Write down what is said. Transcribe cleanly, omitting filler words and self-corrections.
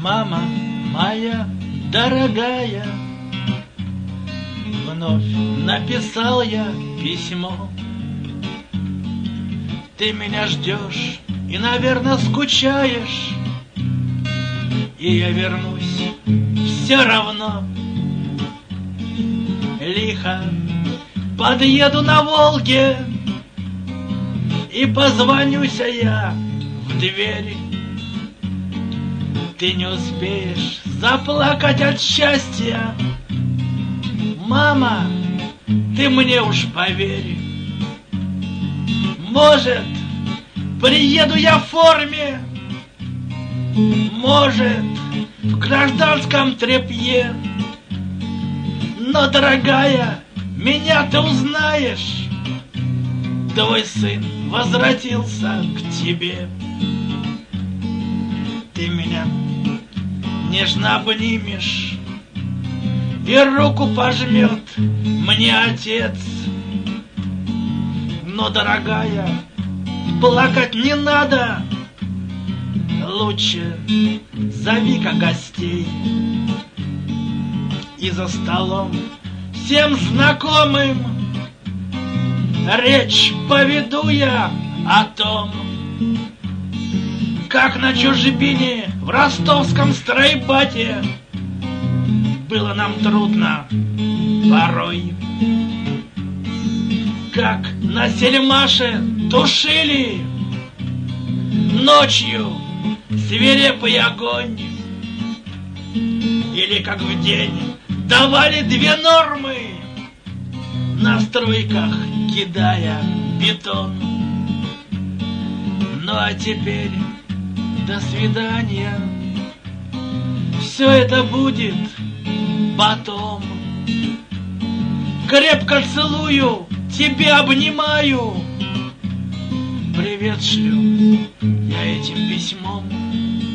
Мама моя дорогая, вновь написал я письмо. Ты меня ждешь и, наверное, скучаешь, и я вернусь все равно. Лихо подъеду на Волге и позвонюся я в двери. Ты не успеешь заплакать от счастья, мама, ты мне уж поверь. Может, приеду я в форме, может, в гражданском тряпье, но, дорогая, меня ты узнаешь, твой сын возвратился к тебе. Ты меня нежно обнимешь, и руку пожмет мне отец. Но, дорогая, плакать не надо, лучше зови-ка гостей. И за столом всем знакомым речь поведу я о том, как на чужбине в ростовском стройбате было нам трудно порой, как на Сельмаше тушили ночью свирепый огонь, или как в день давали 2 нормы, на стройках кидая бетон. Ну а теперь до свидания, все это будет потом. Крепко целую, тебя обнимаю, привет шлю я этим письмом.